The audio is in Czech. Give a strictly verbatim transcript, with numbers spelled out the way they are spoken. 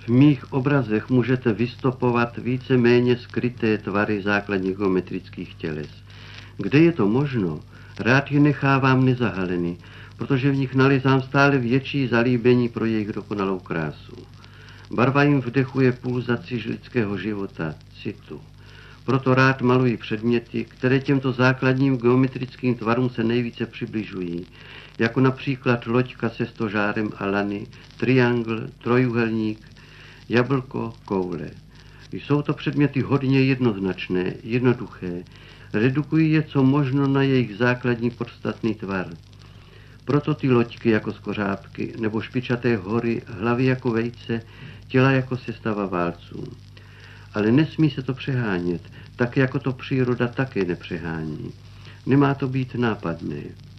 V mých obrazech můžete vystopovat víceméně skryté tvary základních geometrických těles. Kde je to možno, rád je nechávám nezahaleny, protože v nich nalezám stále větší zalíbení pro jejich dokonalou krásu. Barva jim vdechuje pulzaci lidského života, citu. Proto rád maluji předměty, které těmto základním geometrickým tvarům se nejvíce přibližují, jako například loďka se stožárem a lany, triangl, trojúhelník, jablko, koule. Jsou to předměty hodně jednoznačné, jednoduché, redukují je co možno na jejich základní podstatný tvar. Proto ty loďky jako skořápky, nebo špičaté hory, hlavy jako vejce, těla jako sestava válců. Ale nesmí se to přehánět, tak jako to příroda také nepřehání. Nemá to být nápadné.